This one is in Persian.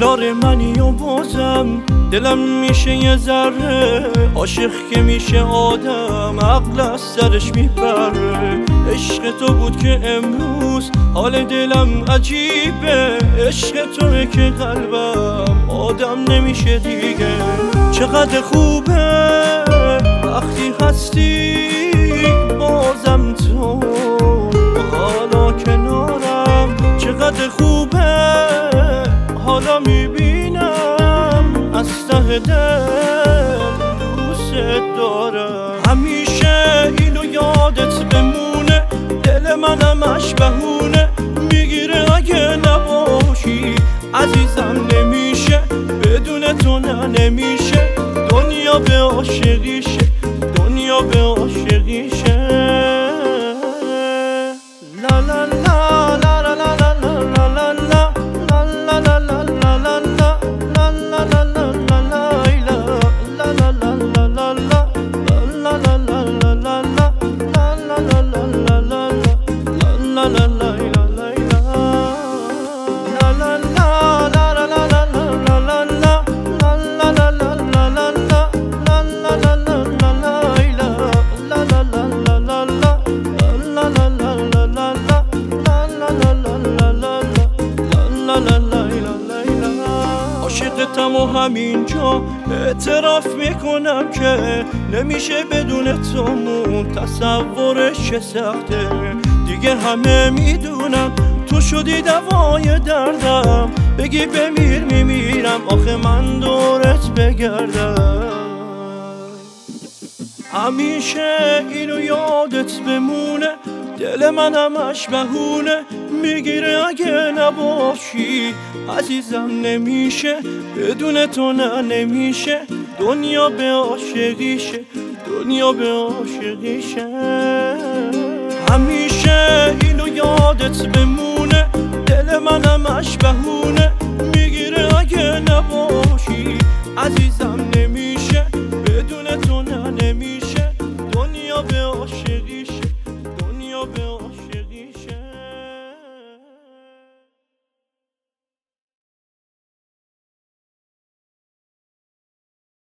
کنار منی و بازم دلم میشه یه ذره عاشق که میشه آدم عقل از سرش میپره. عشق تو بود که امروز حال دلم عجیبه، عشق توه که قلبم آدم نمیشه دیگه. چقدر خوبه وقتی هستی بازم تو حالا کنارم، چقدر خوبه حالا میبینم از ته دل دوست دارم. همیشه اینو یادت بمونه، دل منم اش بهونه میگیره اگه نباشی عزیزم نمیشه، بدون تو نه نمیشه، دنیا به عاشقیشه، دنیا به عاشقیشه. لا لا لا لا لا لا لا لا لا عاشقتم و همینجا اعتراف میکنم که نمیشه بدون تومون تصورش سخته. دیگه همه میدونم تو شدی دوای دردم، بگی بمیر میمیرم آخه من دورت بگردم. همیشه اینو یادت بمونه، دل منم اش بهونه میگیره اگه نباشی عزیزم نمیشه، بدون تو نه نمیشه، دنیا به عاشقیشه، دنیا به عاشقیشه. همیشه اینو یادت بمونه، دل منم اش بهونه